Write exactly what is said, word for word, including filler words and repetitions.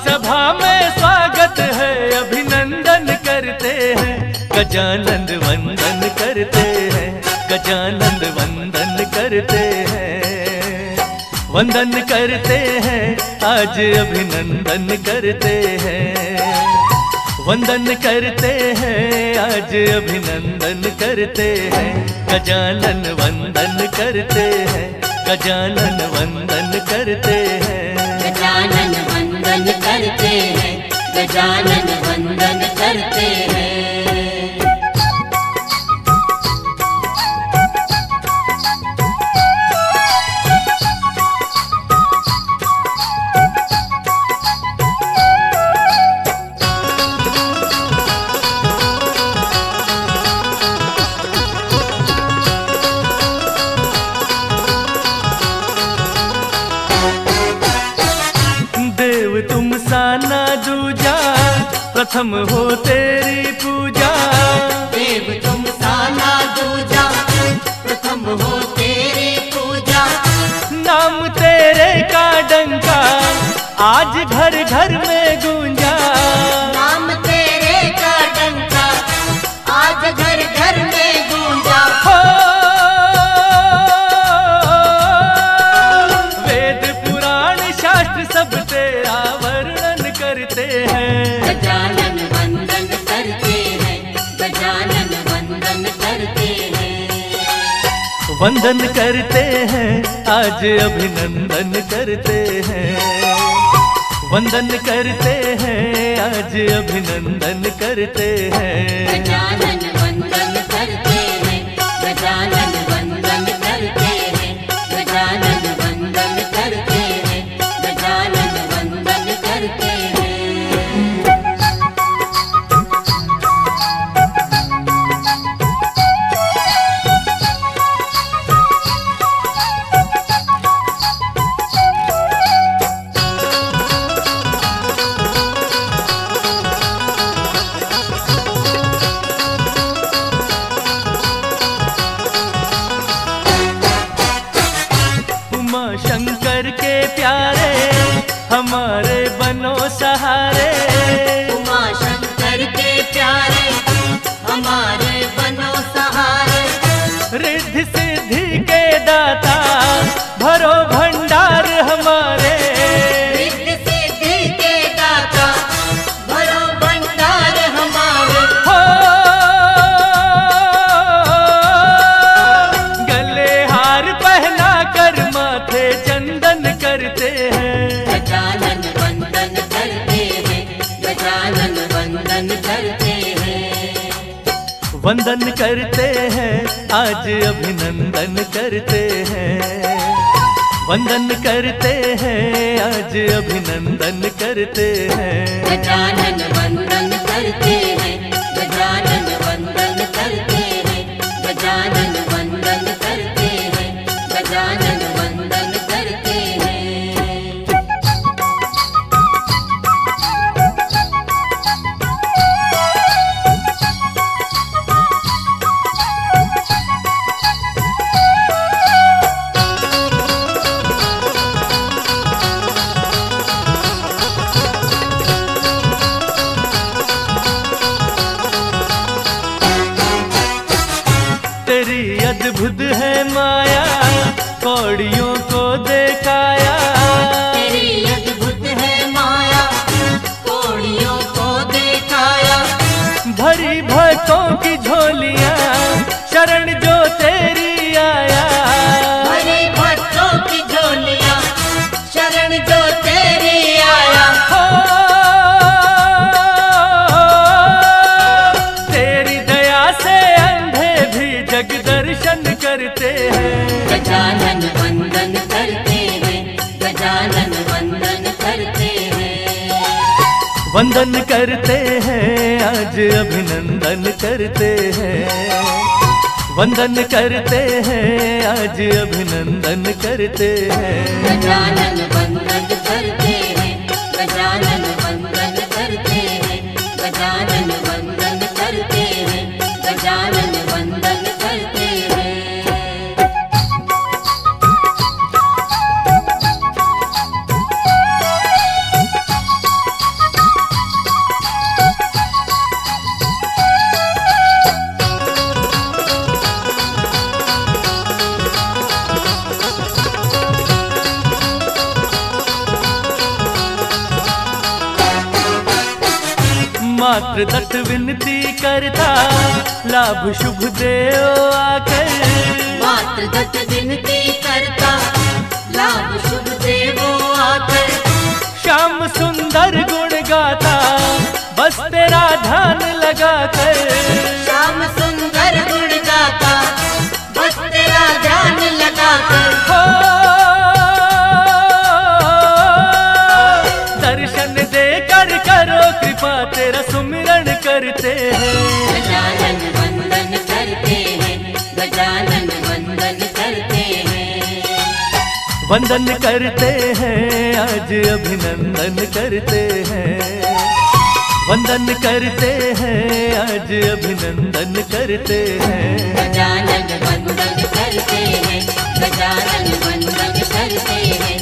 सभा में स्वागत है, अभिनंदन करते हैं, गजानन वंदन करते हैं, गजानन वंदन करते हैं, वंदन करते हैं, आज अभिनंदन करते हैं, वंदन करते हैं, आज अभिनंदन करते हैं, गजानन वंदन करते हैं, गजानन वंदन करते हैं, गजानन वंदन करते हैं, गजानन वंदन करते हैं। तुम साना दूजा, प्रथम हो तेरी पूजा, देव तुम साना दूजा, प्रथम हो तेरी पूजा, नाम तेरे का डंका आज घर घर में गूंजा, नाम तेरे का डंका आज घर घर में गूंजा, हो वेद पुराण शास्त्र सब तेरा वर्णन करते हैं, गजानन वंदन करते हैं, गजानन वंदन करते हैं, वंदन करते हैं, आज अभिनंदन करते हैं, वंदन करते हैं, आज अभिनंदन करते हैं, गजानन वंदन करते हैं, गजानन वंदन करते हैं, गजानन वंदन करते हैं, गजानन वंदन करते हैं। शंकर के प्यारे हमारे बनो सहारे, उमा शंकर के प्यारे हमारे बनो सहारे, रिद्धि सिद्धि के दाता भरो भंडार हमारे, रिद्धि सिद्धि के दाता भरो भंडार हमारे, हो गले हार पहना कर माथे चंदन करते हैं, गजानन वंदन करते हैं, गजानन वंदन करते हैं, वंदन करते हैं, आज अभिनंदन करते हैं, वंदन करते हैं, आज अभिनंदन करते हैं, गजानन वंदन करते हैं, गजानन वंदन करते हैं, गजानन वंदन करते हैं, गजानन वंदन करते हैं। तेरी अद्भुत है माया, कौड़ियों को देखाया, तेरी अद्भुत है माया, कौड़ियों को देखाया, भरी भक्तों की झोलियां शरण जो तेरी आया, भरी भक्तों की झोलियां शरण जो तेरी आया, हो तेरी दया से अंधे भी जग दर्शन करते हैं, गजानन वंदन करते हैं, गजानन वंदन करते हैं, वंदन करते हैं, आज अभिनंदन करते हैं, वंदन करते हैं, आज अभिनंदन करते हैं, गजानन वंदन करते हैं, गजानन वंदन करते हैं, गजानन वंदन करते हैं, गजानन वंदन करते हैं। मात्र दत्त विनती करता, लाभ शुभ देओ आकर। मात्र दत्त विनती करता, लाभ शुभ देवो आकर। श्याम सुंदर गुण गाता, बस तेरा ध्यान लगा कर। श्याम सुंदर गुण गाता, बस तेरा ध्यान लगा कर। हो दर्शन देकर करो कृपा, तेरा सुमिरन करते हैं। गजानन वंदन करते हैं, गजानन वंदन करते हैं। वंदन करते हैं, आज अभिनंदन करते हैं। वंदन करते हैं, आज अभिनंदन करते हैं। गजानन वंदन करते हैं, गजानन वंदन करते हैं।